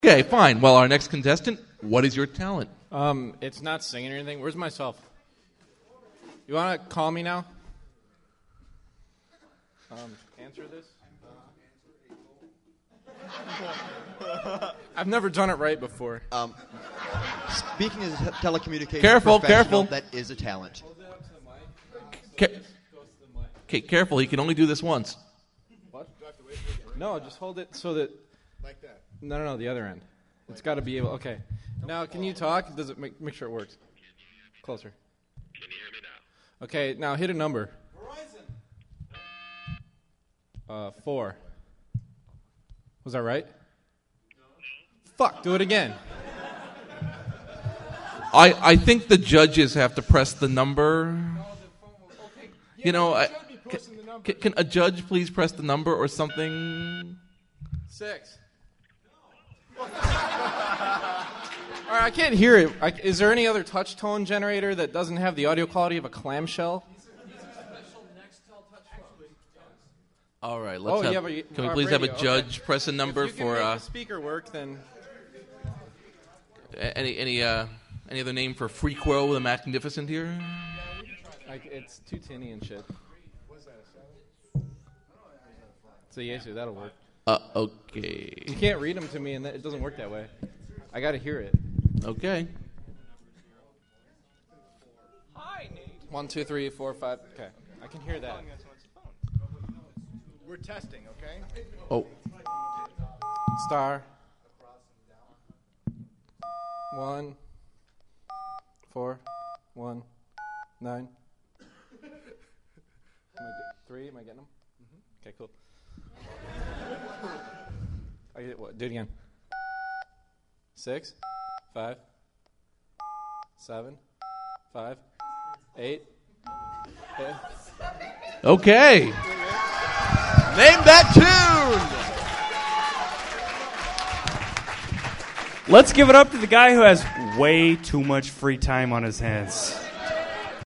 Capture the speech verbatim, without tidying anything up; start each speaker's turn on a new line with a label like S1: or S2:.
S1: Okay, fine. Well, our next contestant, what is your talent?
S2: Um, it's not singing or anything. Where's myself? You want to call me now? Um, answer this? I've never done it right before.
S3: Um, speaking as a telecommunications
S1: Careful,
S3: professional,
S1: careful.
S3: that is a talent.
S1: Ca- okay, careful. He can only do this once.
S2: What? No, just hold it so that... Like that? No, no, no, the other end. It's got to be able... Okay. Now, can you talk? Does it make, make sure it works? Closer.
S4: Can you hear me now?
S2: Okay, now hit a number. Uh, four. Was that right? Fuck, do it again.
S1: I, I think the judges have to press the number. You know, I, can, can a judge please press the number or something?
S2: Six. All right, I can't hear it. I, is there any other touch tone generator that doesn't have the audio quality of a clamshell?
S1: All right, let's
S2: oh,
S1: have,
S2: yeah, but you,
S1: can we
S2: uh,
S1: please
S2: radio,
S1: have a judge
S2: okay.
S1: press a number
S2: if you can
S1: for
S2: make
S1: uh,
S2: the speaker work, then
S1: any any uh, any other name for Freakwo the Magnificent here?
S2: like, it's too tinny and shit. So yes, sir, that'll work.
S1: Uh, okay.
S2: You can't read them to me, and that, it doesn't work that way. I got to hear it.
S1: Okay.
S2: Hi, Nate. One, two, three, four, five. Okay, I can hear that.
S5: We're testing, okay?
S1: Oh.
S2: Star. One. Four. One. Nine. Am I get, three? Am I getting them? Mm-hmm. Okay, cool. I get what? Do it again. Six. Five. Seven. Five. Eight. Okay.
S1: Okay.
S3: Name that tune!
S6: Let's give it up to the guy who has way too much free time on his hands.